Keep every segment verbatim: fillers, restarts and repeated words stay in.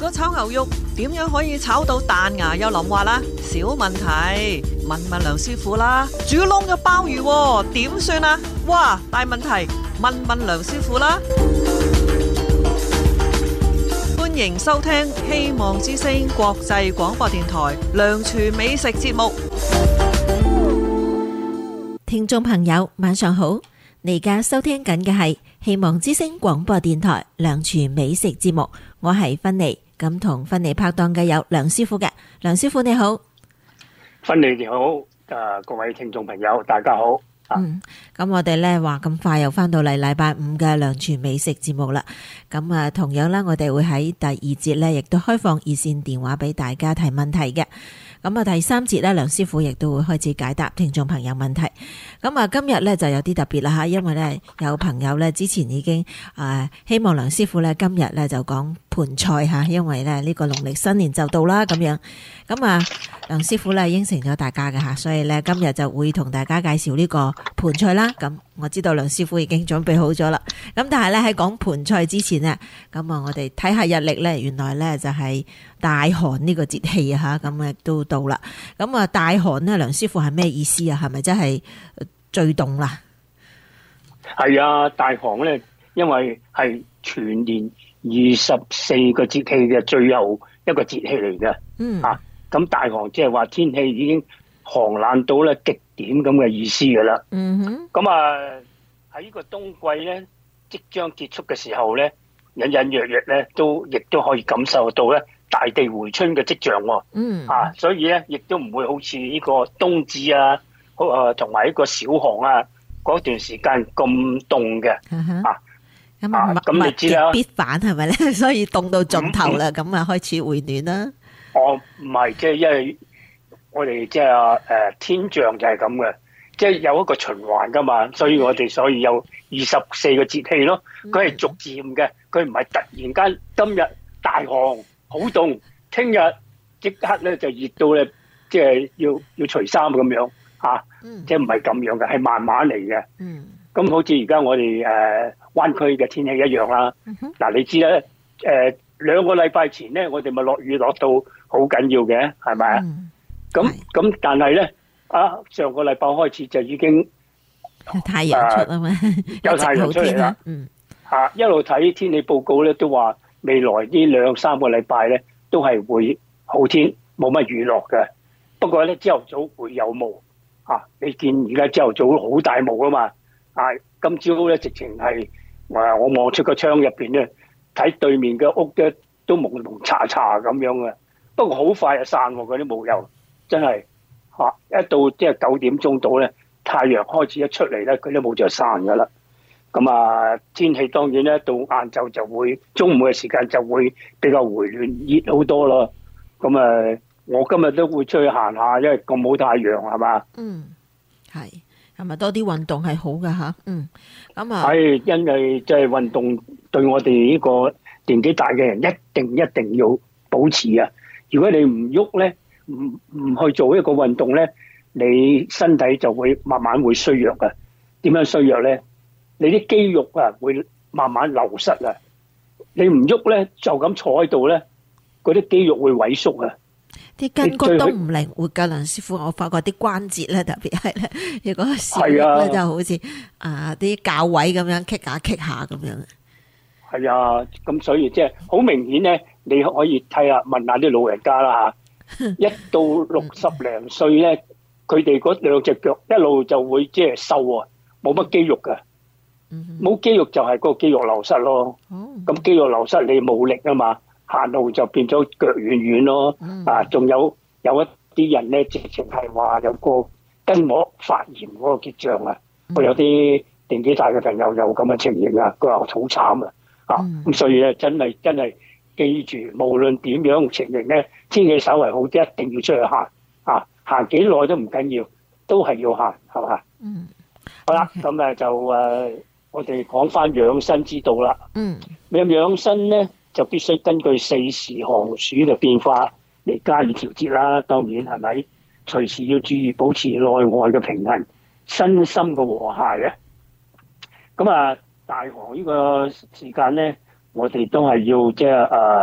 果炒牛肉點樣可以炒到彈牙又腍滑啦？小問題，問問梁師傅啦。煮燶咗鮑魚喎，點算啊？哇，大問題，問問梁師傅啦。歡迎收聽希望之聲國際廣播電台梁廚美食節目。 聽眾朋友晚上好，你而家收聽緊嘅係希望之聲廣播電台梁廚美食節目，我係芬妮，咁同芬妮拍檔嘅有梁師傅嘅。梁師傅你好。 芬妮你好，誒各位聽眾朋友大家好。 嗯，咁我哋咧話咁快又翻到嚟禮拜五嘅梁廚美食節目啦。咁啊，同樣咧，我哋會喺第二節咧，亦都開放熱線電話俾大家提問題嘅。咁啊，第三節咧，梁師傅亦都會開始解答聽眾朋友問題。咁啊，今日咧就有啲特別啦吓，因為咧有朋友咧之前已經誒希望梁師傅咧今日咧就講盤菜吓，因為咧呢個農曆新年就到啦咁樣。咁啊，梁師傅咧應承咗大家嘅吓，所以咧今日就會同大家介紹呢個盤菜啦。咁我知道梁師傅已經準備好咗啦。咁但係咧喺講盤菜之前呢，咁啊我哋睇下日曆咧，原來咧就係大寒呢個節氣啊吓，咁啊都到啦。咁啊大寒呢，梁師傅係咩意思啊？係咪真係最凍啦？ 係啊，大寒咧，因為係全年二十四個節氣嘅最後一個節氣嚟嘅。嗯啊，咁大寒即係話天氣已經寒冷到咧極點咁嘅意思噶啦。嗯哼。咁啊喺呢個冬季咧即將結束嘅時候咧，隱隱約約咧都亦都可以感受到咧大地回春嘅跡象。嗯。啊，所以咧亦都唔會好似呢個冬至啊，好誒同埋呢個小寒啊嗰段時間咁凍嘅。啊。 咁啊，咁你知啦，必反係咪咧？所以凍到盡頭啦，咁啊開始回暖啦。 哦，唔係，即係因為我哋即係誒天象就係咁嘅，即係有一個循環噶嘛，所以我哋所以有二十四個節氣咯。佢係逐漸嘅，佢唔係突然間今日大寒好凍，聽日即刻咧就熱到咧，即係要要除衫咁樣吓，即係唔係咁樣嘅，係慢慢嚟嘅。嗯。咁好似而家我哋誒灣區嘅天氣一樣啦。嗱，你知咧，誒兩個禮拜前咧，我哋咪落雨落到好緊要嘅，係咪啊？咁咁，但係咧，啊上個禮拜開始就已經太陽出啊嘛， 有太陽出嚟啦。嗯，嚇一路睇天氣報告咧，都話未來呢兩三個禮拜咧，都係會好天，冇乜雨落嘅。不過咧，朝頭早會有霧嚇，你見而家朝頭早好大霧啊嘛。啊！今朝咧，直情係話我望出個窗入邊咧，睇對面嘅屋咧都蒙蒙查查咁樣嘅。不過好快就散喎，嗰啲霧又真係嚇、啊、一到即係九點鐘到咧，太陽開始一出嚟咧，佢啲霧就散噶啦。咁啊，天氣當然咧到晏晝就會中午嘅時間就會比較回暖，熱好多咯。咁啊，我今日都會出去行下，因為咁好太陽係嘛。 嗯，係。係咪多啲運動係好噶吓？嗯，咁啊， 係因為即係運動對我哋呢個年紀大嘅人一定一定要保持啊！如果你唔喐咧，唔唔去做一個運動咧，你身體就會慢慢會衰弱啊！點樣衰弱咧？你啲肌肉啊會慢慢流失啊！你唔喐咧，就咁坐喺度咧，嗰啲肌肉會萎縮啊！ 啲筋骨都唔靈活噶，梁師傅，我發覺啲關節咧，特別係咧，如果少喐咧，就好似啊啲較位咁樣，棘下棘下咁樣。 係啊，咁所以即係好明顯咧，你可以睇下問下啲老人家啦吓，一到六十零歲咧，佢哋嗰兩隻腳一路就會即係瘦啊，冇乜肌肉噶，冇肌肉就係嗰個肌肉流失咯。咁肌肉流失你冇力啊嘛。行路就變咗腳軟軟咯，嗯、啊，仲有有一啲人咧，直情係話有個筋膜發炎嗰個跡象啊！我、嗯、有啲年紀大嘅朋友有咁嘅情形啊，佢話好慘啊！啊，咁、嗯、所以咧，真係真係記住，無論點樣情形咧，天氣稍為好啲，一定要出去行啊！行幾耐都唔緊要，都係要行，係嘛？嗯，好啦，咁誒就誒、呃，我哋講翻養生之道啦。嗯，咁養生咧？就必須根據四時寒暑嘅變化嚟加以調節啦。當然係咪？隨時要注意保持內外嘅平衡，身心嘅和諧嘅。咁啊，大寒呢個時間咧，我哋都係要即係誒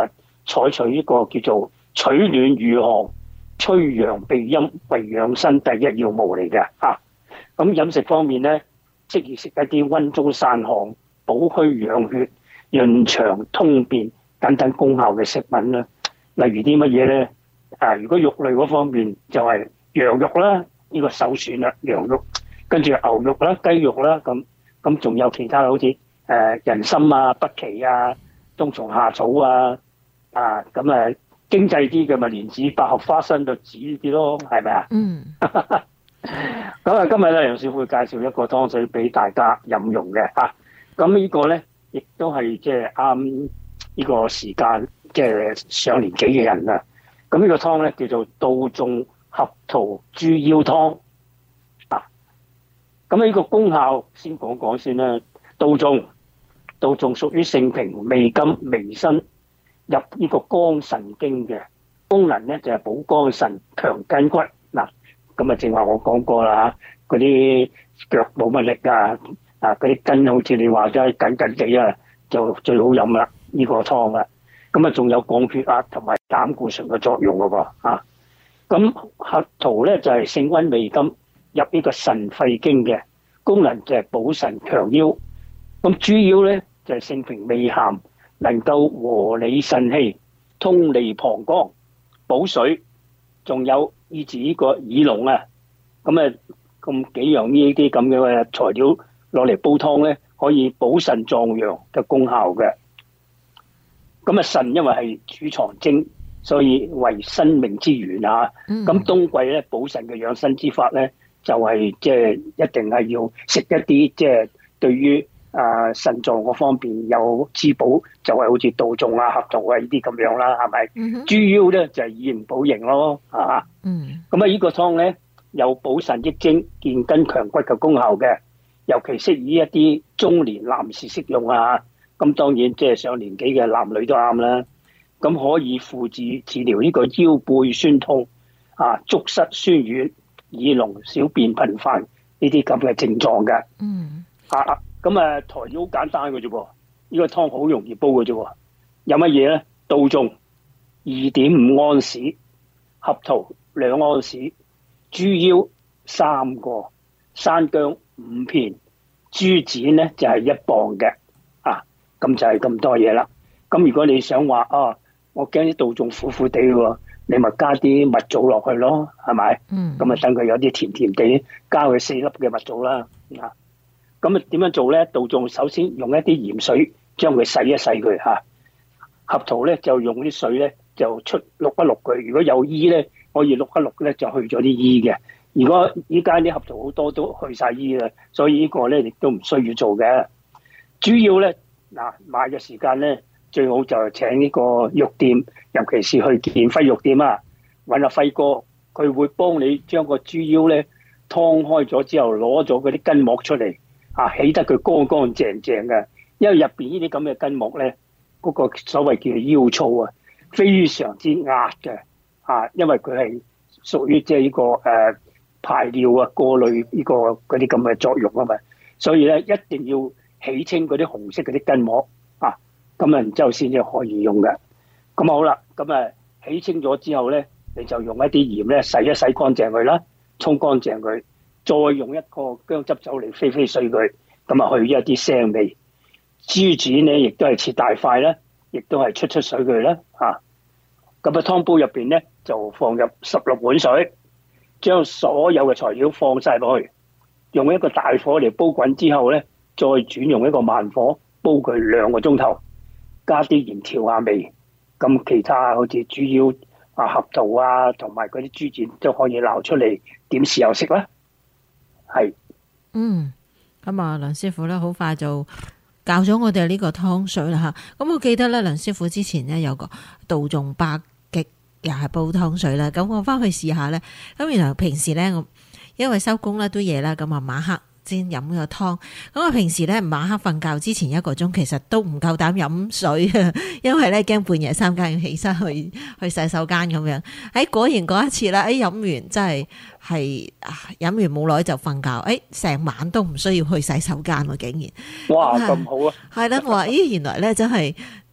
採取一個叫做取暖御寒、吹陽避陰為養生第一要務嚟嘅啊。咁飲食方面咧，適宜食一啲溫中散寒、補虛養血、潤腸通便等等功效嘅食品啦。例如啲乜嘢咧？啊，如果肉類嗰方面就係羊肉啦，呢個首選啦，羊肉，跟住牛肉啦、雞肉啦，咁咁仲有其他好似誒人參啊、北芪啊、冬蟲夏草啊，啊咁誒經濟啲嘅咪蓮子、百合、花生、栗子呢啲咯，係咪啊？ 嗯。 咁啊，今日咧楊師傅會介紹一個湯水俾大家飲用嘅嚇。咁呢個咧亦都係即係啱呢個時間，即係上年紀嘅人啊。咁呢個湯咧叫做杜仲合桃豬腰湯啊。咁呢個功效先講講先啦。杜仲，杜仲屬於性平、味甘、微辛，入呢個肝神經嘅功能咧就係補肝腎、強筋骨嗱。咁啊，正話我講過啦嚇，嗰啲腳冇乜力啊，啊嗰啲筋好似你話齋緊緊地啊，就最好飲啦呢個湯啦。咁啊，仲有降血壓同埋膽固醇嘅作用嘅喎啊。咁核桃咧就係性溫味甘，入呢個腎肺經嘅功能就係補腎強腰。咁豬腰咧就係性平味鹹，能夠和理腎氣、通利膀胱、補水，仲有醫治呢個耳聾啊。咁啊，咁幾樣呢啲咁嘅材料攞嚟煲湯咧，可以補腎壯陽嘅功效嘅。咁啊，腎因為係主藏精，所以為生命之源啊。咁冬季咧補腎嘅養生之法咧，就係即係一定係要食一啲即係對於啊腎臟嗰方面有滋補，就係好似杜仲啊、合桃啊呢啲咁樣啦，係咪？嗯、豬腰咧就係以形補形咯，啊。嗯。咁啊，呢個湯咧有補腎益精、健筋強骨嘅功效嘅，尤其適宜一啲中年男士食用啊。咁當然即係上年紀嘅男女都啱啦。咁可以附治治療呢個腰背酸痛啊、足膝酸軟、耳聾、小便頻繁呢啲咁嘅症狀嘅。嗯。啊，咁啊材料好簡單嘅啫喎，呢個湯好容易煲嘅啫喎。有乜嘢咧？杜仲二點五安士，合桃兩安士，豬腰三個，山姜五片，豬展咧就係一磅嘅。咁就係咁多嘢啦。咁如果你想話啊，我驚啲杜仲苦苦地喎，你咪加啲蜜棗落去咯，係咪？嗯。咁啊，等佢有啲甜甜地，加佢四粒嘅蜜棗啦。啊，咁啊點樣做咧？杜仲首先用一啲鹽水將佢洗一洗佢嚇。合桃咧就用啲水咧就出渌一渌佢。如果有衣咧，可以渌一渌咧就去咗啲衣嘅。如果依家啲合桃好多都去晒衣啦，所以呢個咧亦都唔需要做嘅。主要咧。嗱，買嘅時間咧，最好就係請呢個肉店，尤其是去健輝肉店啊，揾阿輝哥，佢會幫你將個豬腰咧劏開咗之後，攞咗嗰啲筋膜出嚟，啊，起得佢乾乾淨淨嘅。因為入邊呢啲咁嘅筋膜咧，嗰、嗰個所謂叫做腰粗啊，非常之壓嘅，啊，因為佢係屬於即係呢個誒、呃、排尿啊、過濾呢、呢個嗰啲咁嘅作用啊嘛，所以咧一定要起清嗰啲紅色嗰啲筋膜啊，咁啊然之後先至可以用嘅。咁好啦，咁啊起清咗之後咧，你就用一啲鹽咧洗一洗乾淨佢啦，沖乾淨佢，再用一個薑汁酒嚟飛飛碎佢，咁啊去一啲腥味。豬展咧亦都係切大塊啦，亦都係出出水佢啦，嚇。咁啊湯煲入邊咧就放入十六碗水，將所有嘅材料放晒落去，用一個大火嚟煲滾之後咧。再轉用一個慢火煲佢兩個鐘頭，加啲鹽調下味。咁其他好似豬腰啊、合桃啊，同埋嗰啲豬展都可以撈出嚟點豉油食啦。係， 嗯，咁啊，梁師傅咧好快就教咗我哋呢個湯水啦嚇。咁我記得咧，梁師傅之前咧有個杜仲百極又係煲湯水啦。咁我翻去試下咧。咁原來平時咧我因為收工咧都夜啦，咁啊晚黑先飲個湯，咁我平時咧晚黑瞓覺之前一個鐘，其實都唔夠膽飲水啊，因為咧驚半夜三更要起身去去洗手間咁樣。喺果然嗰一次啦，誒飲完真係係飲完冇耐就瞓覺，誒成晚都唔需要去洗手間喎，竟然。 哇，咁好啊！ 係啦，我話咦，原來咧真係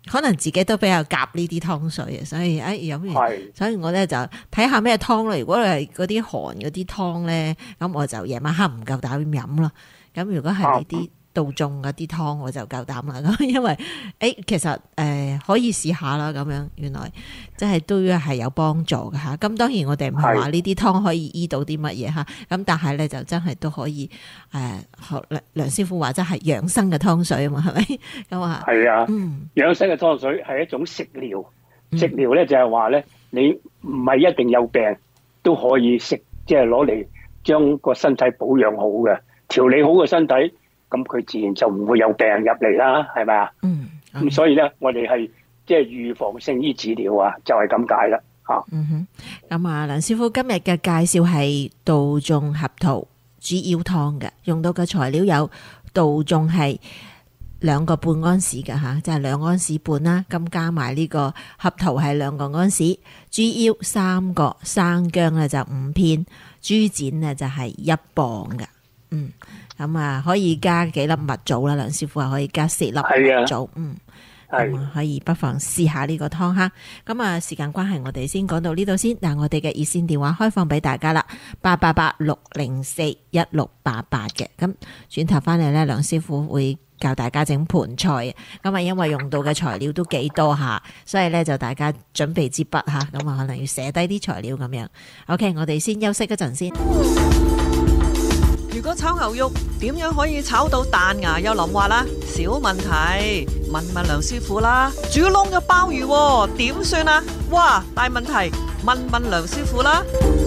可能自己都比較夾呢啲湯水啊，所以誒飲完， 係所以我咧就睇下咩湯咯。如果係嗰啲寒嗰啲湯咧，咁我就夜晚黑唔夠膽飲咯。咁如果係呢啲杜仲嗰啲湯，我就夠膽啦。咁因為誒、欸、其實誒、呃、可以試下啦。咁樣原來即係都係有幫助嘅嚇。咁當然我哋唔係話呢啲湯可以醫到啲乜嘢嚇。咁但係咧就真係都可以誒學梁梁師傅話，真係養生嘅湯水啊嘛，係咪咁啊？ 係啊， 嗯， 養生嘅湯水係一種食療，食療咧就係話咧，你唔係一定有病都可以食，即係攞嚟將個身體保養好嘅，調理好個身體。咁佢自然就唔會有病入嚟啦，係咪啊？ 嗯， 咁所以咧，我哋係即係預防勝於治療啊，就係咁解啦，嚇。 嗯哼，咁啊，梁師傅今日嘅介紹係杜仲合桃豬腰湯嘅，用到嘅材料有杜仲係兩個半安士嘅嚇，即係兩安士半啦。咁加埋呢個合桃係兩個安士，豬腰三個，生薑咧就五片，豬展咧就係一磅嘅，嗯。咁啊，可以加幾粒蜜棗啦，梁師傅話可以加四粒蜜棗，嗯，咁啊可以不妨試下呢個湯哈。咁啊，時間關係，我哋先講到呢度先。但係我哋嘅熱線電話開放俾大家啦，八八八六零四一六八八嘅。咁轉頭翻嚟咧，梁師傅會教大家整盤菜。咁啊，因為用到嘅材料都幾多下，所以咧就大家準備支筆吓，咁啊可能要寫低啲材料咁樣。OK， 我哋先休息一陣先。 如果炒牛肉點樣可以炒到彈牙又腍滑啦？小問題，問問梁師傅啦。煮燶嘅鮑魚點算啊？哇，大問題，問問梁師傅啦。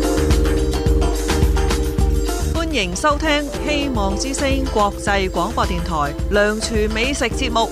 歡迎收聽希望之聲國際廣播電台梁廚美食節目。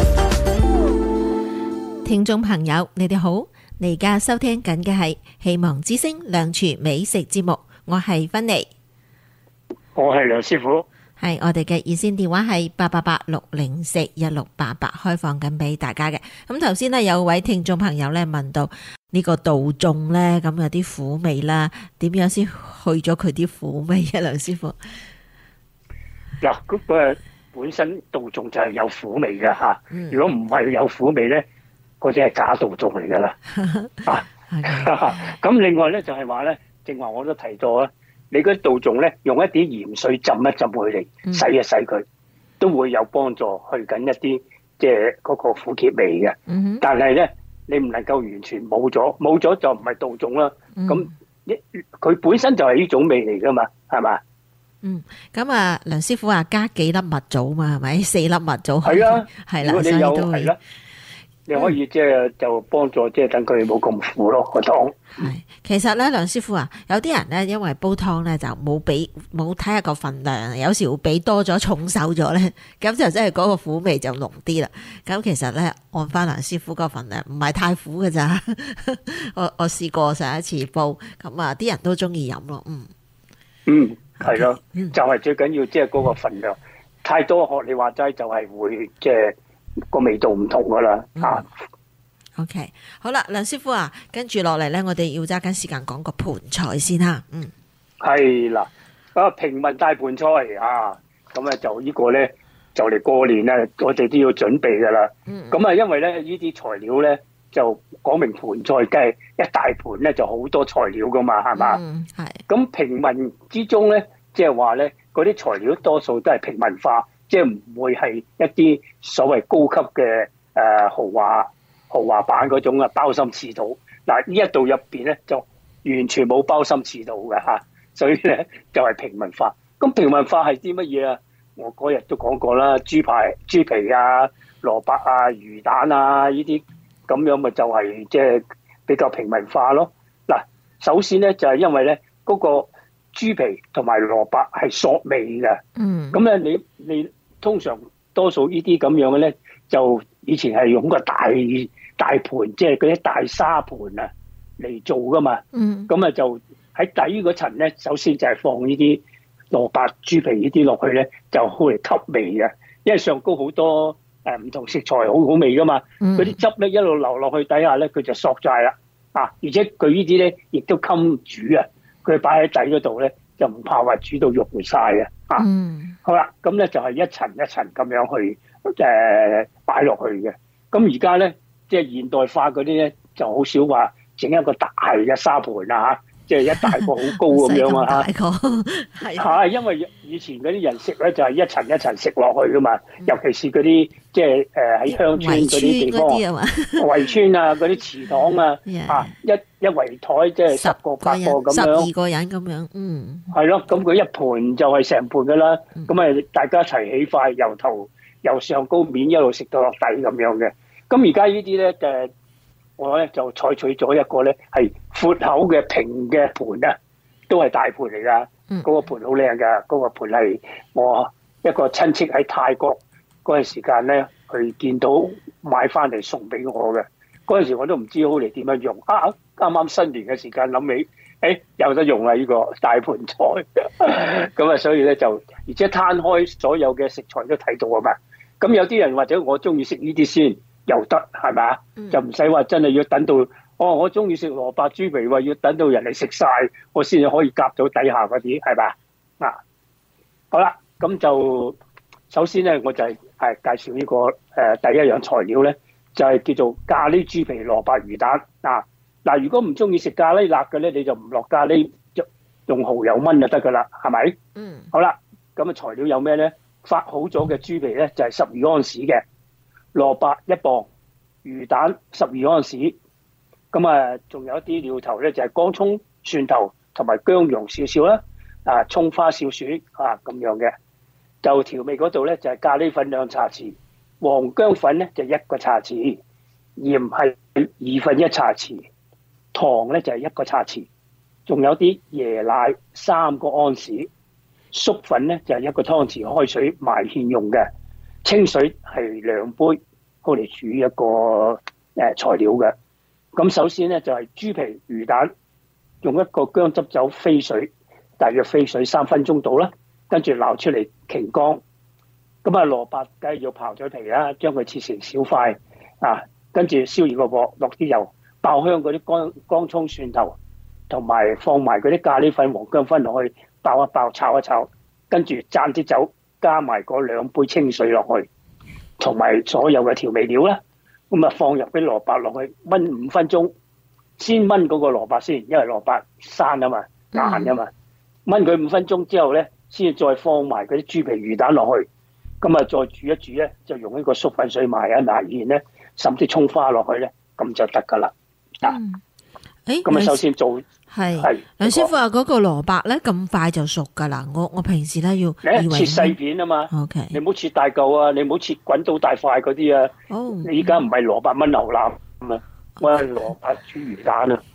聽眾朋友，你哋好，你而家收聽緊嘅係希望之聲梁廚美食節目，我係芬妮。 我係梁師傅， 係我哋嘅熱線電話係八八八六零四一六八八，開放緊俾大家嘅。咁頭先呢，有位聽眾朋友咧問到呢個杜仲咧，咁有啲苦味啦，點樣先去咗佢啲苦味啊？梁師傅， 嗱，嗰個本身杜仲就係有苦味嘅吓， 嗯、 如果唔係有苦味咧，嗰啲係假杜仲嚟噶啦。啊，咁另外咧就係話咧，正話我都提咗啦。你嗰啲杜仲咧，用一啲鹽水浸一浸佢嚟洗一洗佢，都會有幫助去緊一啲即係嗰個苦澀味嘅。 嗯、 但係咧，你唔能夠完全冇咗，冇咗就唔係杜仲啦。咁一佢本身就係呢種味嚟噶嘛，係嘛？ 嗯，咁啊，梁師傅話加幾粒蜜棗嘛，係咪？四粒蜜棗係啊， 係啦， 如果你有所以都會係啦。你可以即係就幫助即係等佢冇咁苦咯個湯。 係，其實咧，梁師傅啊，有啲人咧因為煲湯咧就冇俾冇睇下個份量，有時會俾多咗重手咗咧，咁就真係嗰個苦味就濃啲啦。咁其實咧，按翻梁師傅個份量，唔係太苦嘅咋。我我試過上一次煲，咁啊啲人都中意飲咯。嗯嗯，係咯， 嗯、 就係最緊要即係嗰個份量，太多學你話齋就係會即係。個味道唔同噶啦，啊、 嗯、，OK， 好啦，梁師傅啊，跟住落嚟咧，我哋要揸緊時間講個盤菜先吓，嗯， 係啦，啊平民大盤菜啊，咁咧就呢個咧就嚟過年咧，我哋都要準備噶啦，咁啊、嗯，因為咧呢啲材料咧就講明盤菜，梗係一大盤咧就好多材料噶嘛，係嘛， 嗯係，咁平民之中咧，即係話咧嗰啲材料多數都係平民化。即係唔會係一啲所謂高級嘅誒、呃、豪華豪華版嗰種啊鮑參翅肚。嗱呢一度入邊咧就完全冇鮑參翅肚嘅嚇，所以咧就係、是、平民化。咁平民化係啲乜嘢啊？我嗰日都講過啦，豬排、豬皮啊、蘿蔔啊、魚蛋啊呢啲咁樣咪就係即係比較平民化咯。嗱，首先咧就係、是、因為咧嗰、那個豬皮同埋蘿蔔係索味嘅，嗯，咁咧你你。通常多數呢啲咁樣嘅咧，就以前係用個大大盤，即係嗰啲大沙盤啊嚟做噶嘛。嗯，咁啊就喺底嗰層咧，首先就係放呢啲蘿蔔、豬皮呢啲落去咧，就好嚟吸味嘅。因為上高好多誒唔同食材好好味噶嘛，嗰啲、嗯、汁咧一路流落去底下咧，佢就索晒啦。啊，而且佢呢啲咧亦都襟煮啊，佢擺喺底嗰度咧。就唔怕話煮到溶晒嘅，啊，嗯、好啦，咁咧就係一層一層咁樣去誒擺落去嘅。 咁而家咧，即係現代化嗰啲咧，就好少話整一個大嘅沙盤啊嚇，即係一大個好高咁樣啊嚇。 係係因為以前嗰啲人食咧就係一層一層食落去噶嘛，尤其是嗰啲即係誒喺鄉村嗰啲地方，圍村啊嗰啲祠堂啊，啊一一圍台即係十個八個咁樣， 十二個人咁樣，嗯， 係咯，咁佢一盤就係成盤噶啦，咁啊大家一齊起筷，由頭由上高面一路食到落底咁樣嘅。咁而家呢啲咧誒，我咧就採取咗一個咧係闊口嘅平嘅盤啊，都係大盤嚟噶。嗰、嗯、個盤好靚噶，嗰、嗰個盤係我一個親戚喺泰國嗰陣時間咧，佢見到買翻嚟送俾我嘅。嗰陣時我都唔知好嚟點樣用啊！啱啱新年嘅時間諗起，誒、欸、有得用啦呢、呢個大盤菜，咁啊所以咧就而且攤開所有嘅食材都睇到啊嘛。咁有啲人或者我中意食呢啲先又得係咪啊？就唔使話真係要等到。哦，我中意食蘿蔔豬皮，話要等到人哋食晒，我先至可以夾到底下嗰啲，係咪啊？好啦，咁就首先咧，我就係係介紹呢、這個誒、呃、第一樣材料咧，就係、是、叫做咖喱豬皮蘿蔔魚蛋啊！嗱，如果唔中意食咖喱辣嘅咧，你就唔落咖喱，用蠔油炆就得噶啦，係咪？嗯。好啦，咁啊材料有咩咧？發好咗嘅豬皮咧就係十二安士嘅，蘿蔔一磅，魚蛋十二安士。咁啊，仲有一啲料頭咧，就係乾葱、蒜頭同埋薑蓉少少啦，啊，葱花少少啊，咁樣嘅。就調味嗰度咧，就係咖喱粉兩茶匙，黃薑粉咧就一個茶匙，鹽係二分一茶匙，糖咧就係一個茶匙，仲有啲椰奶三個安士，粟粉咧就係一個湯匙開水埋芡用嘅，清水係兩杯，好嚟煮一個誒材料嘅。咁首先咧就係豬皮魚蛋，用一個薑汁酒飛水，大約飛水三分鐘到啦，跟住撈出嚟擎乾。咁啊蘿蔔梗係要刨咗皮啦，將佢切成小塊啊，跟住燒熱個鑊，落啲油，爆香嗰啲乾乾葱蒜頭，同埋放埋嗰啲咖喱粉、黃薑粉落去，爆一爆，炒一炒，跟住灒啲酒，加埋嗰兩杯清水落去，同埋所有嘅調味料啦。咁啊，放入啲蘿蔔落去燜五分鐘，先燜嗰個蘿蔔先，因為蘿蔔生啊嘛，硬啊嘛。燜佢五分鐘之後咧，先再放埋嗰啲豬皮魚蛋落去，咁啊再煮一煮咧，就用呢個粟粉水埋一埋芡咧，滲啲葱花落去咧，咁就得噶啦。啊、嗯，誒，咁啊，首先做係係梁師傅話嗰個蘿蔔咧咁快就熟噶啦，我我平時咧要切細片啊嘛。OK，你唔好切大嚿啊，你唔好切滾到大塊嗰啲啊。哦、oh, 你依家唔係蘿蔔炆牛腩咁啊，我係蘿蔔煮魚蛋啊。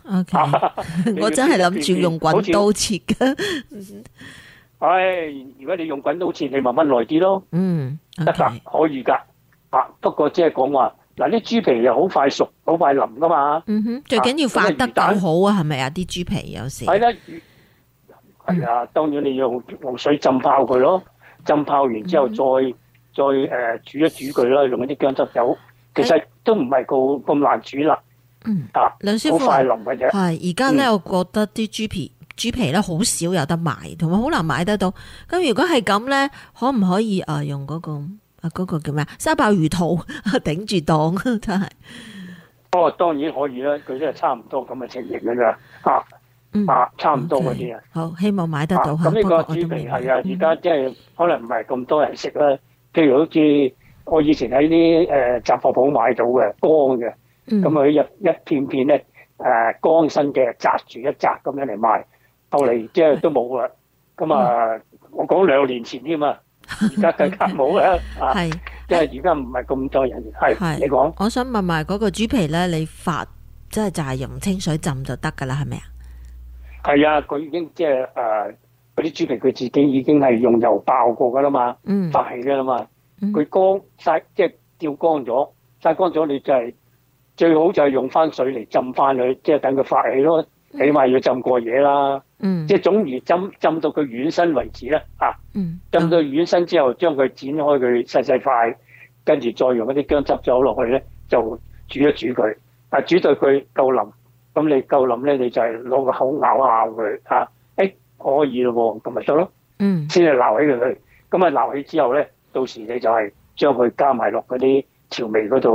OK，我真係諗住用滾刀切噶。 唉、哎，如果你用滾刀切，你咪炆耐啲咯。嗯，得、okay. 噶，可以噶。啊，不過即係講話。嗱，啲豬皮又好快熟，好快腍噶嘛。嗯哼， 最緊要發得夠好啊，係咪啊？啲豬皮有時係啦，係啊，當然你用用水浸泡佢咯，浸泡完之後再、嗯、再誒、呃、煮一煮佢啦，用一啲薑汁酒，其實都唔係咁咁難煮啦。嗯，啊， 梁師傅好快腍嘅啫。 係而家咧，我覺得啲豬皮豬皮咧好少有得賣，同埋好難買得到。咁如果係咁咧，可唔可以啊、呃、用嗰、那個？啊，嗰個叫咩啊？沙爆魚肚頂住檔真係。 哦，當然可以啦，佢真係差唔多咁嘅情形㗎咋啊、嗯、啊，差唔多嗰啲啊。 好，希望買得到。 咁、啊、呢個豬皮係啊，而家即係可能唔係咁多人食啦。譬如好似我以前喺啲誒雜貨鋪買到嘅乾嘅，咁佢一一片片咧誒乾身嘅，紮住一紮咁樣嚟賣。後嚟即係都冇啦。咁啊，我講兩年前添啊。而家更加冇啦，係，因為而家唔係咁多人，係，你講。 我想問埋嗰個豬皮咧，你發即係就係用清水浸就得噶啦，係咪啊？ 係啊，佢已經即係誒，嗰啲豬皮佢自己已經係用油爆過噶啦嘛，嗯，發起噶啦嘛，佢乾晒即係吊乾咗，曬乾咗你就係、是、最好就係用翻水嚟浸翻佢，即係等佢發起咯。起碼要浸過夜啦，嗯、即係總如浸浸到佢軟身為止啦，啊，嗯、浸到軟身之後，將佢剪開佢細細塊，跟住再用一啲薑汁酒落去咧，就煮一煮佢，啊，煮到佢夠腍，咁你夠腍咧，你就係攞個口咬下佢，嚇、啊，誒、欸、可以咯喎，咁咪得咯，嗯，先係撈起佢，咁啊撈起之後咧，到時你就係將佢加埋落嗰啲調味嗰度，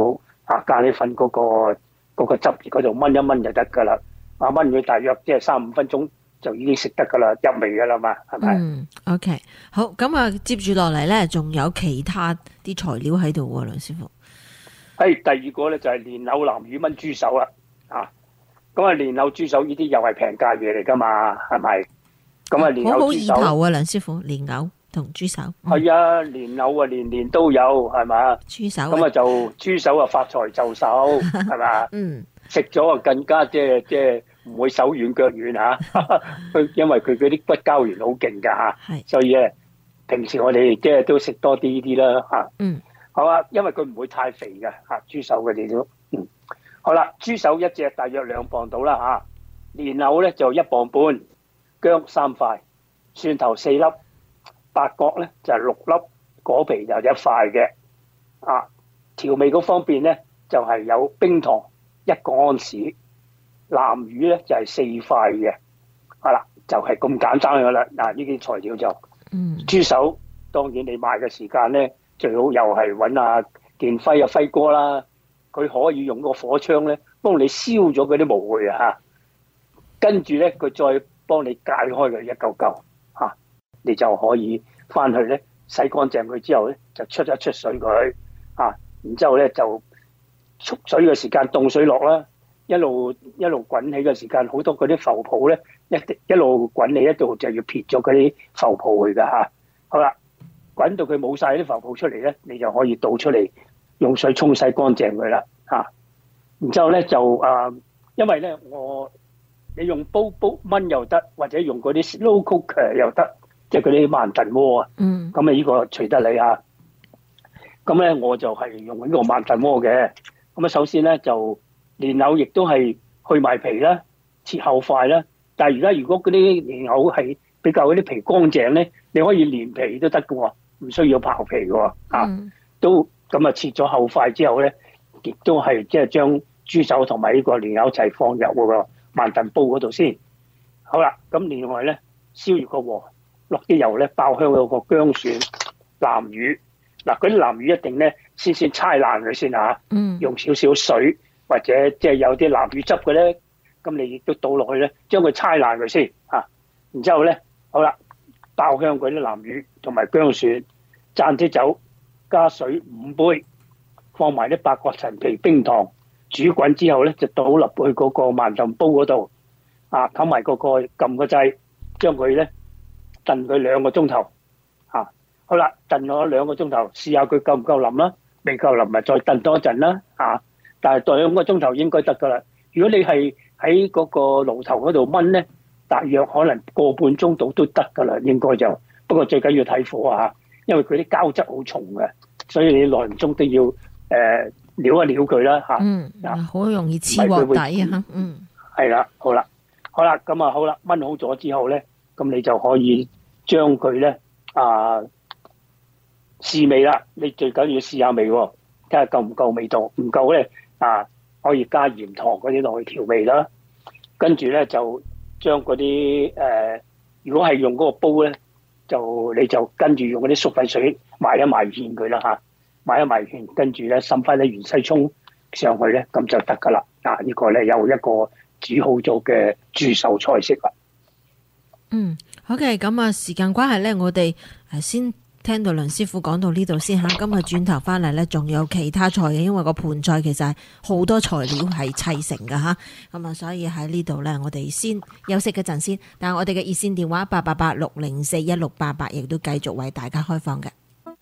啊咖喱粉嗰、嗰個嗰、個汁嗰度燜一燜就得噶啦。啊燜佢大約即係三五分鐘就已經食得噶啦，入味噶啦嘛，係咪？ 嗯 ，OK， 好，咁啊，接住落嚟咧，仲有其他啲材料喺度喎，梁師傅。 係第二個咧就係蓮藕南乳炆豬手啦，啊，咁啊蓮藕豬手呢啲又係平價嘢嚟噶嘛，係咪？咁啊蓮好好藕豬手意頭啊，梁師傅，蓮藕同豬手。 係啊，蓮藕啊年年都有，係嘛？ 豬手咁啊就豬手啊發財就手，係嘛？ 嗯， 食咗啊更加即係即係唔會手軟腳軟嚇，佢因為佢嗰啲骨膠原好勁㗎嚇， 係， 所以咧平時我哋即係都食多啲呢啲啦嚇。 嗯， 好啊，因為佢唔會太肥嘅嚇，豬手嘅你都嗯。好啦，豬手一隻大約兩磅到啦嚇，蓮藕咧就一磅半，薑三塊，蒜頭四粒，八角咧就係六粒，果皮就一塊嘅。啊，調味嗰方面咧就係有冰糖一個安士，南乳咧就係四塊嘅。好啦，就係咁簡單噶啦。嗱，呢啲材料就嗯， 豬手，當然你買嘅時間咧最好又係揾阿建輝啊輝哥啦。佢可以用個火槍咧，幫你燒咗嗰啲毛去啊嚇，跟住咧佢再幫你解開佢一嚿嚿嚇，你就可以翻去咧洗乾淨佢之後咧，就出一出水佢嚇，然之後咧就縮水嘅時間凍水落啦，一路一路滾起嘅時間，好多嗰啲浮泡咧一一路滾起一度就要撇咗嗰啲浮泡去噶嚇。好啦，滾到佢冇晒啲浮泡出嚟咧，你就可以倒出嚟。用水沖洗乾淨佢啦，嚇！然之後咧就誒、呃，因為咧我你用煲煲燜又得，或者用嗰啲 slow cooker 又得，即係嗰啲慢燉鍋啊。 嗯。 咁啊，呢個隨得你嚇。咁咧我就係用呢個慢燉鍋嘅。咁啊，首先咧就蓮藕亦都係去埋皮啦，切厚塊啦。但係而家如果嗰啲蓮藕係比較嗰啲皮乾淨咧，你可以連皮都得嘅喎，唔需要刨皮嘅喎，嚇、 嗯、 都。咁啊，切咗厚塊之後咧，亦都係即係將豬手同埋呢個蓮藕一齊放入嗰個慢燉煲嗰度先。好啦，咁另外咧，燒熱個鑊，落啲油咧，爆香嗰個薑蒜、南乳。嗱，嗰啲南乳一定咧先先搓爛佢先嚇， 嗯， 用少少水或者即係有啲南乳汁嘅咧，咁你亦都倒落去咧，將佢搓爛佢先嚇。然之後咧，好啦，爆香嗰啲南乳同埋薑蒜，灒啲酒。加水五杯，放埋啲八角、陳皮、冰糖，煮滾之後咧，就倒入去嗰個慢燉煲嗰度，啊，冚埋嗰個撳個掣，將佢咧燉佢兩個鐘頭，啊，好啦，燉咗兩個鐘頭，試下佢夠唔夠腍啦，未夠腍咪再燉多一陣啦，啊，但係兩個鐘頭應該得噶啦。如果你係喺嗰個爐頭嗰度燜咧，大約可能個半鐘度都得噶啦，應該就，不過最緊要睇火啊。因為佢啲膠質好重嘅，所以你耐唔中都要誒撩一撩佢啦嚇。 嗯，好容易黐鑊底啊嚇。嗯， 係啦，好啦，好啦，咁啊好啦，燜好咗之後咧，咁你就可以將佢咧啊試味啦。你最緊要試下味喎，睇下夠唔夠味道。唔夠咧啊，可以加鹽糖嗰啲落去調味啦。跟住咧就將嗰啲誒，如果係用嗰個煲咧。就你就跟住用嗰啲粟米水埋一埋芡佢啦嚇，埋一埋芡，跟住咧滲翻啲芫茜葱上去咧，咁就得噶啦。嗱，呢個咧有一個煮好咗嘅豬手菜式啦。 嗯，好嘅，咁啊時間關係咧，我哋誒先聽到梁師傅講到呢度先嚇。今日轉頭翻嚟咧，仲有其他菜嘅，因為個盤菜其實係好多材料係砌成㗎嚇。咁啊，所以喺呢度咧，我哋先休息一陣先。但係我哋嘅熱線電話八八八六零四一六八八亦都繼續為大家開放嘅。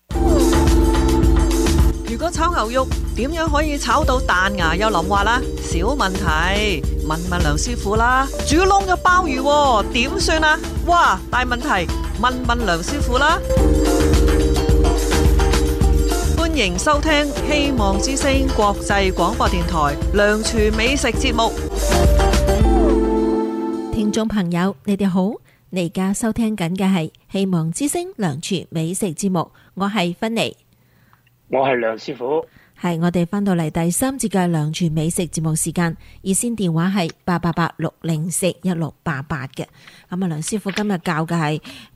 如果炒牛肉點樣可以炒到彈牙又腍滑啦？小問題，問問梁師傅啦。煮窿嘅鮑魚點算啊？哇，大問題，問問梁師傅啦。歡迎收聽希望之聲國際廣播電台梁廚美食節目。 聽眾朋友，你哋好，你而家收聽緊嘅係希望之聲梁廚美食節目，我係芬妮。 我係梁師傅， 係我哋翻到嚟第三節嘅梁廚美食節目時間，熱線電話係八八八六零四一六八八嘅。咁啊，梁師傅今日教嘅係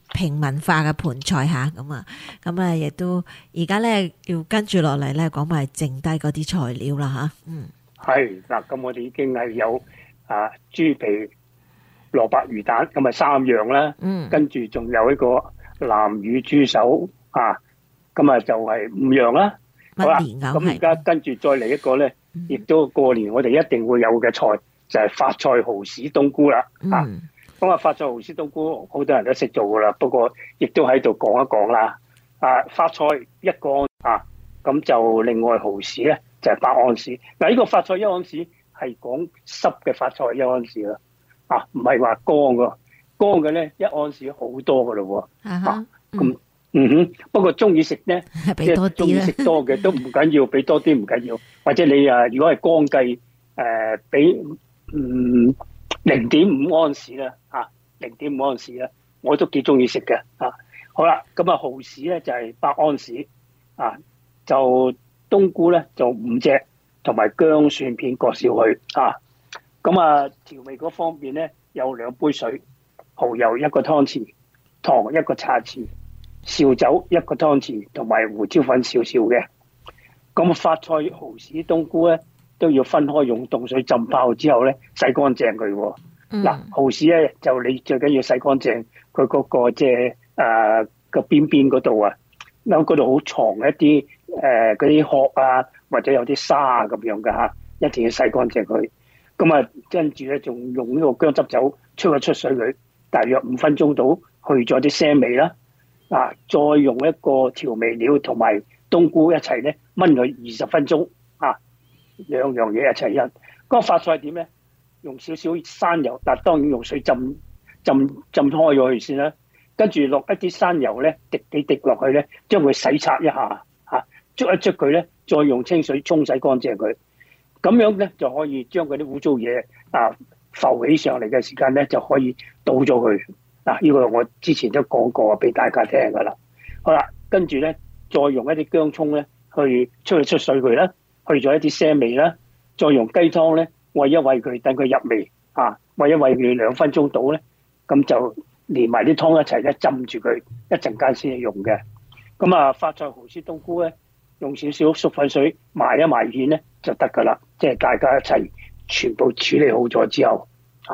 平民化嘅盤菜吓，咁啊，咁啊，亦都而家咧要跟住落嚟咧講埋剩低嗰啲材料啦吓。嗯， 係嗱，咁我哋已經係有啊豬皮、蘿蔔、魚蛋，咁啊三樣啦。嗯，跟住仲有一個南乳豬手啊，咁啊就係五樣啦。好啦，咁而家跟住再嚟一個咧，亦、嗯、都過年我哋一定會有嘅菜就係、是、發菜蠔豉冬菇啦。嗯、啊，咁啊發菜蠔豉冬菇好多人都識做噶啦，不過亦都喺度講一講啦。啊，發菜一個啊，咁就另外蠔豉咧就係八盎司。嗱、啊，呢、這個發菜一盎司係講濕嘅發菜一盎司啦，啊，唔係話乾噶，乾嘅咧一盎司好多噶咯喎。啊，咁。嗯哼，不過中意食咧，即係中意食多嘅都唔緊要，俾多啲唔緊要。或者你啊，如果係乾計，誒俾嗯零點五盎司啦，啊零點五盎司啦，我都幾中意食嘅啊。好啦，咁啊蠔豉咧就係八盎司，啊就冬菇咧就五隻，同埋薑蒜片各少許啊。咁啊調味嗰方面咧有兩杯水，蠔油一個湯匙，糖一個茶匙。紹酒一個湯匙，同埋胡椒粉少少嘅。咁發菜蠔豉冬菇咧都要分開用凍水浸泡之後咧洗乾淨佢。嗱、嗯，蠔豉咧就你最緊要洗乾淨佢嗰個即係誒個邊邊嗰度啊，因為嗰度好藏一啲誒嗰啲殼啊，或者有啲沙啊咁樣嘅吓，一定要洗乾淨佢。咁啊，跟住咧仲用呢個薑汁酒出一出水佢，大約五分鐘到去咗啲腥味啦。啊！再用一個調味料同埋冬菇一齊咧燜佢二十分鐘啊，兩樣嘢一齊燜。嗰、那個發菜點咧？用少少山油，但當然用水浸浸浸開咗佢先啦。跟住落一啲山油咧，滴幾滴落去咧，將佢洗刷一下嚇，捽一捽佢咧，再用清水沖洗乾淨佢。咁樣咧就可以將嗰啲污糟嘢啊浮起上嚟嘅時間咧，就可以倒咗佢。嗱，呢個我之前都講過俾大家聽噶啦。好啦，跟住咧，再用一啲薑葱咧去出去出水佢啦，去咗一啲腥味啦。再用雞湯咧煨一煨佢，等佢入味啊，煨一煨佢兩分鐘到咧，咁就連埋啲湯一齊咧浸住佢，一陣間先用嘅。咁啊，發菜蠔豉冬菇咧，用少少粟粉水埋一埋芡咧就得噶啦。即係大家一齊全部處理好咗之後。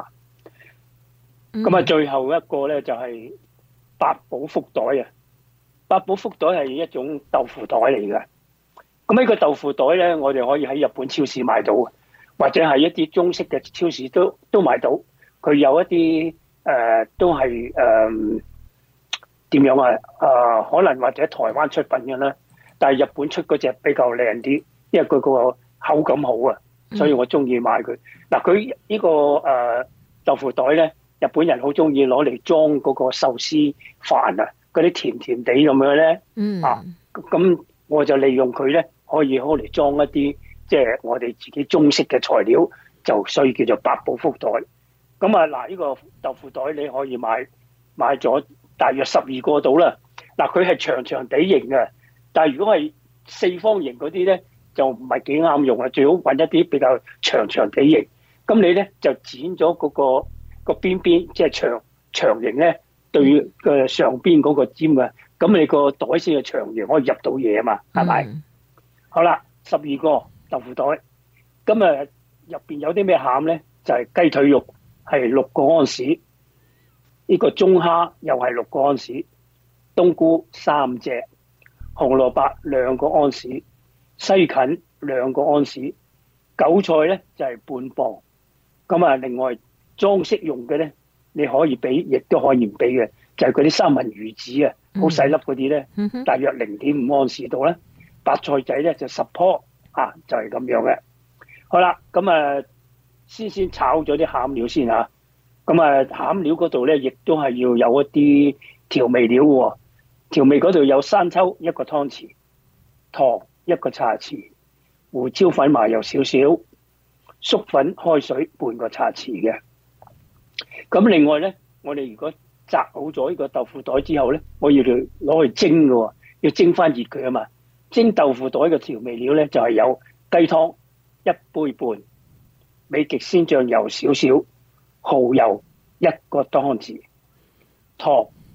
咁啊，最後一個咧就係八寶福袋啊！八寶福袋係一種豆腐袋嚟嘅。咁呢個豆腐袋咧，我哋可以喺日本超市買到，或者係一啲中式嘅超市都都買到。佢有一啲誒、呃，都係誒點樣啊？誒、呃、可能或者台灣出品嘅啦，但係日本出嗰隻比較靚啲，因為佢個口感好啊，所以我中意買佢。嗱、嗯，佢呢個誒、呃、豆腐袋咧。日本人好中意攞嚟裝嗰個壽司飯啊，嗰啲甜甜地咁樣咧，嗯、啊，咁我就利用佢咧，可以攞嚟裝一啲即係我哋自己中式嘅材料，就所以叫做八寶福袋。咁啊，嗱，呢個豆腐袋你可以買買咗大約十二個到啦。嗱，佢係長長地形嘅，但係如果係四方形嗰啲咧，就唔係幾啱用啊。最好揾一啲比較長長地形。咁你咧就剪咗嗰、嗰個。個邊邊即係長長形咧，對嘅上邊嗰個尖嘅，咁你個袋先係長形，可以入到嘢啊嘛，係咪？嗯、好啦，十二個豆腐袋，咁啊入邊有啲咩餡咧？就係、是、雞腿肉係六個盎司，呢、這個中蝦又係六個盎司，冬菇三隻，紅蘿蔔兩個盎司，西芹兩個盎司，韭菜咧就係、是、半磅，咁啊另外。裝飾用嘅咧，你可以俾，亦都可以唔俾嘅，就係嗰啲三文魚子啊，好細粒嗰啲咧，大約零點五盎司度咧。白菜仔咧就十棵啊，就係、是、咁樣嘅。好啦，咁啊，先先炒咗啲餡料先嚇。咁啊，餡料嗰度咧，亦都係要有一啲調味料喎。調味嗰度有生抽一個湯匙，糖一個茶匙，胡椒粉麻油少少，粟粉開水半個茶匙嘅。咁另外咧，我哋如果摘好咗呢個豆腐袋之後咧，我要攞去蒸嘅，要蒸翻熱佢啊嘛。蒸豆腐袋嘅調味料咧就係、是、有雞湯一杯半，美極鮮醬油少少，蠔油一個湯匙，糖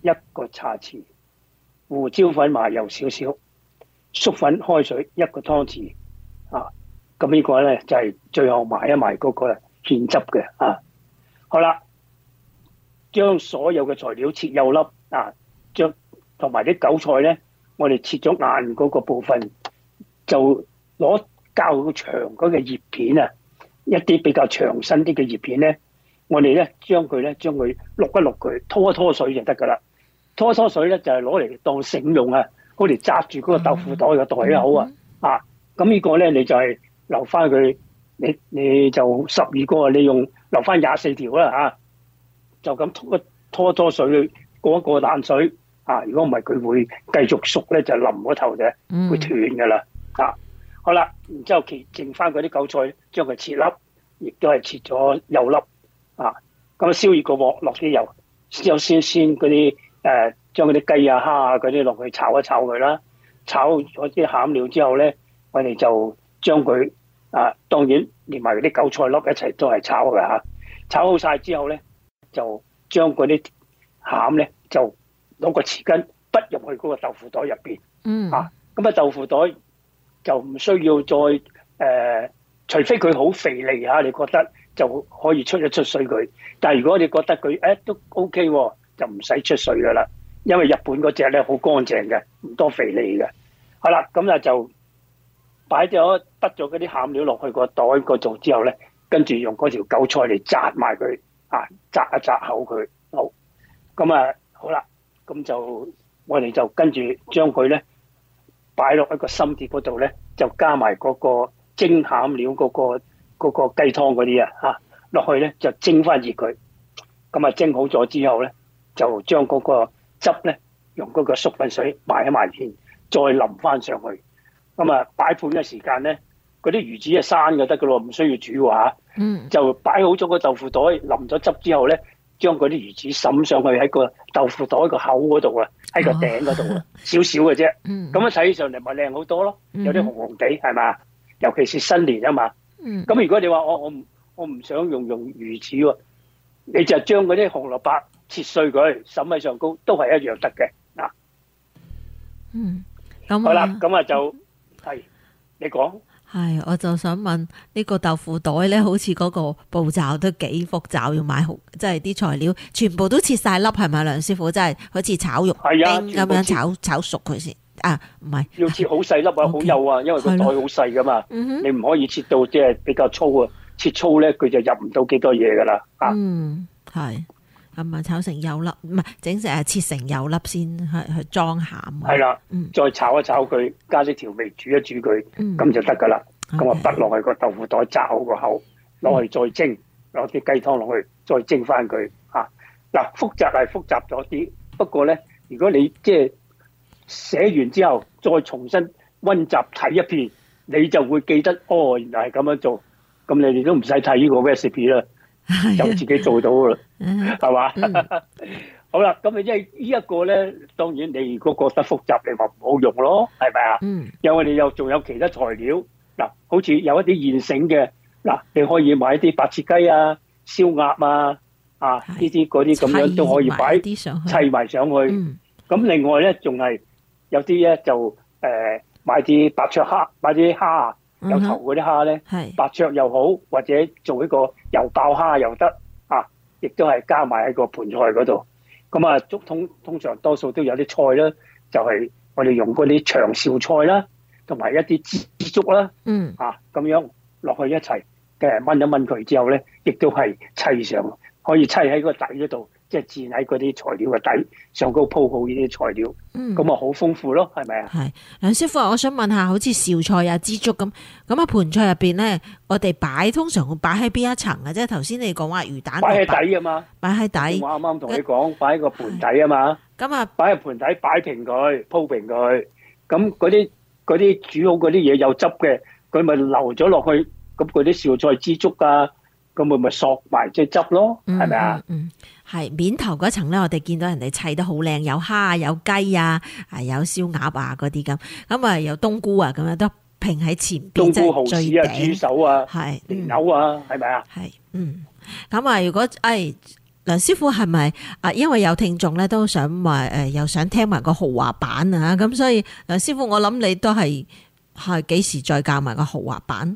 一個茶匙，胡椒粉麻油少少，粟粉開水一個湯匙啊。咁呢個咧就係、是、最後埋一埋嗰個芡汁嘅啊。好啦，將所有嘅材料切幼粒啊，將同埋啲韭菜咧，我哋切咗硬嗰個部分，就攞較長嗰個葉片啊，一啲比較長身啲嘅葉片咧，我哋咧將佢咧將佢淥一淥佢，拖一拖水就得噶啦。拖一拖水咧就係攞嚟當繩用啊，好嚟紮住嗰個豆腐袋嘅袋口啊。啊，咁呢個咧你就係留翻佢，你你就十二個，你用留翻廿四條啦嚇，就咁拖一拖拖水過一過冷水啊。如果唔係佢會繼續熟咧，就腍嗰頭嘅會斷噶啦啊。好啦，然之後其剩翻嗰啲韭菜，將佢切粒，亦都係切咗幼粒啊。咁燒熱個鑊，落啲油，有先先嗰啲誒，將嗰啲雞啊、蝦啊嗰啲落去炒一炒佢啦。炒咗啲餡料之後咧，我哋就將佢啊，當然連埋嗰啲韭菜粒一齊都係炒嘅嚇。炒好晒之後咧，就將嗰啲餡咧就攞個匙羹滗入去嗰個豆腐袋入邊。 嗯。啊， 咁啊豆腐袋就唔需要再誒、呃，除非佢好肥膩嚇，你覺得就可以出一出水佢。但係如果你覺得佢誒、欸、都 OK 喎，就唔使出水噶啦，因為日本嗰隻咧好乾淨嘅，唔多肥膩嘅。好啦，咁啊就擺咗滗咗嗰啲餡料落去個袋嗰度之後咧，跟住用嗰條韭菜嚟紮埋佢啊，紮一紮口佢。好，咁啊好啦，咁就我哋就跟住將佢咧擺落一個深碟嗰度咧，就加埋嗰個蒸餡料嗰、嗰個嗰、嗰個雞湯嗰啲啊嚇落去咧，就蒸翻熱佢。咁啊蒸好咗之後咧，就將嗰個汁咧用嗰個粟粉水埋一埋芡，再淋翻上去。咁啊擺盤嘅時間咧，嗰啲魚子啊生就得噶咯，唔需要煮喎。嗯，就擺好咗個豆腐袋，淋咗汁之後咧，將嗰啲魚子滲上去喺個豆腐袋個口嗰度啊，喺個頂嗰度啊，少少嘅啫。咁樣睇起上嚟咪靚好多咯，有啲紅紅地係嘛，尤其是新年啊嘛。咁、嗯、如果你話我我唔我唔想用用魚子喎，你就將嗰啲紅蘿蔔切碎佢，滲喺上高都係一樣得嘅嗱。 嗯，咁好啦，咁啊就係你講。 係，我就想問呢、呢個豆腐袋咧，好似嗰個步驟都幾複雜，要買好，即係啲材料全部都切晒粒，係咪梁師傅？即係好似炒肉丁咁樣炒炒熟佢先啊？唔係， 要切好細粒啊，好幼啊，因為個袋好細噶嘛，你唔可以切到即係比較粗啊，切粗咧佢就入唔到幾多嘢噶啦啊。 嗯，係。咁啊，炒成幼粒，唔係整成係切成幼粒先去去裝餡。 係啦，嗯，再炒一炒佢，加啲調味煮一煮佢，咁、嗯、就得噶啦。咁啊，滗落去個豆腐袋，紮好個口，攞去再蒸，攞啲雞湯落去，再蒸翻佢。嚇，嗱，複雜係複雜咗啲，不過咧，如果你即係寫完之後，再重新溫習睇一遍，你就會記得哦，原來係咁樣做。咁你哋都唔使睇呢個 recipe 啦。就自己做到啦，係嘛？好啦，咁你即係呢一個咧，當然你如果覺得複雜，你咪唔好用咯，係咪啊？嗯。因為我哋又仲有其他材料，嗱，好似有一啲現成嘅，嗱，你可以買啲白切雞啊、燒鴨啊，啊呢啲嗰啲咁樣都可以擺砌埋上去。咁、嗯、另外咧，仲係有啲咧就誒、呃、買啲白灼蝦，買啲蝦。有頭嗰啲蝦咧，白灼又好，或者做一個油爆蝦又得啊，亦都係加埋喺個盤菜嗰度。咁啊，通通常多數都有啲菜啦，就係、是、我哋用嗰啲長紹菜啦，同埋一啲枝竹啦，嗯啊咁樣落去一齊嘅燜一燜佢之後咧，亦都係砌上，可以砌喺個底嗰度。即係墊喺嗰啲材料嘅底上高鋪好呢啲材料，咁啊好豐富咯，係咪啊？係， 梁師傅，我想問下，好似紹菜啊、枝竹咁，咁啊盤菜入邊咧，我哋擺通常會擺喺邊一層啊？即係頭先你講話魚蛋擺喺底啊嘛， 擺喺底。 我啱啱同你講，擺喺個盤底啊嘛。咁啊，擺喺盤底擺平佢，鋪平佢。咁嗰啲嗰啲煮好嗰啲嘢有汁嘅，佢咪流咗落去。咁嗰啲紹菜、枝竹啊。咁咪咪索埋即係汁咯，係咪啊？嗯， 係面頭嗰層咧，我哋見到人哋砌得好靚，有蝦、有雞啊，啊有燒鴨啊嗰啲咁，咁啊有冬菇啊咁樣都拼喺前邊， 冬菇、蠔豉啊、豬手啊、 係蓮藕啊，係咪啊？ 係，嗯，咁啊如果誒梁師傅係咪啊？因為有聽眾咧都想話誒，又想聽埋個豪華版啊，咁所以梁師傅，我諗你都係係幾時再教埋個豪華版？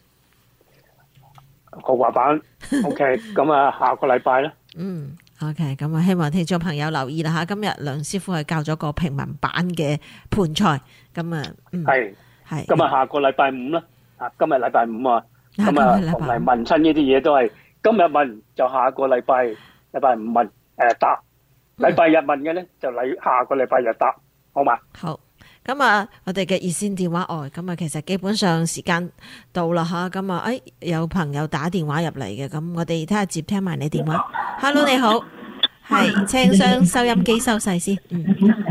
豪華版，OK，咁啊，下個禮拜啦。 嗯 ，OK，咁啊，希望聽眾朋友留意啦吓。今日梁師傅係教咗個平民版嘅盤菜，咁啊，嗯，係係， 咁啊，下個禮拜五啦。啊，今日禮拜五啊，咁啊，同嚟問親呢啲嘢都係今日問，就下個禮拜禮拜五問誒答，禮拜日問嘅咧就禮下個禮拜日答，好嘛？ 好。咁啊，我哋嘅熱線電話外，咁啊，其實基本上時間到啦吓，咁啊，誒，有朋友打電話入嚟嘅，咁我哋睇下接聽埋你電話。Hello， 你好，係，請將收音機收細先。嗯，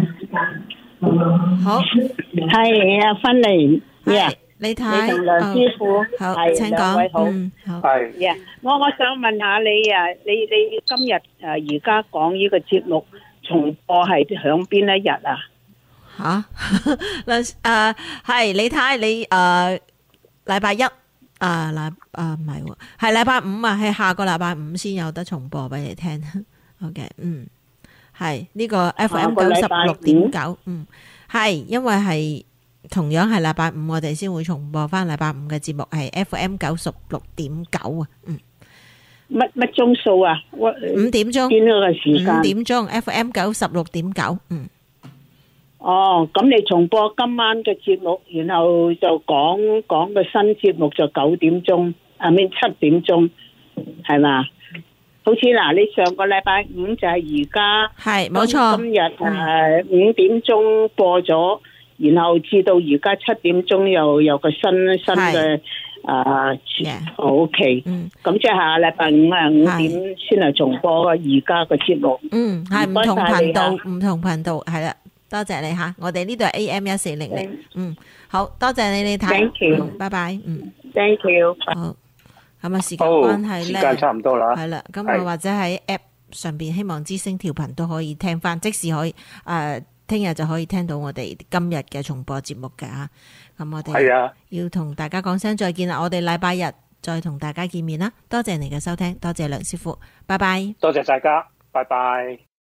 好， 係啊，芬妮， 係，你睇， 你同梁師傅， 好， 係請講， 兩位好， 嗯，好， 係， 呀，我我想問下你啊，你你今日誒而家講呢個節目重播係響邊一日啊？ 吓，嗱，誒，係你睇你誒禮拜一啊，禮啊唔係喎，係禮拜五啊，係下個禮拜五先有得重播俾你聽。OK，嗯，係呢個 F M 九十六點九，嗯，係因為係同樣係禮拜五，我哋先會重播翻禮拜五嘅節目，係 F M 九十六點九啊，嗯， 乜乜鐘數啊？我五點鐘， 邊個嘅時間？ 五點鐘 F M 九十六點九，嗯。 哦，咁你重播今晚嘅節目，然後就講講個新節目就九點鐘，啊，咪七點鐘，係嘛？好似嗱，你上個禮拜五就係而家， 係冇錯。 今日誒五點鐘播咗，然後至到而家七點鐘又有個新新嘅誒，O K，咁即係下個禮拜五啊五點先係重播而家嘅節目。 嗯，係唔同頻道，唔同頻道，係啦。多謝你吓，我哋呢度係 A M 一四零零，嗯，好多謝你，你睇 ，Thank you， 拜拜，嗯 ，Thank you， 好，咁啊時間關係咧， 時間差唔多啦， 係啦，咁啊或者喺 App 上邊，希望之聲調頻都可以聽翻，即時可以誒，聽日就可以聽到我哋今日嘅重播節目嘅吓，咁我哋係啊，要同大家講聲再見啦，我哋禮拜日再同大家見面啦，多謝你嘅收聽，多謝梁師傅，拜拜， 多謝大家，拜拜。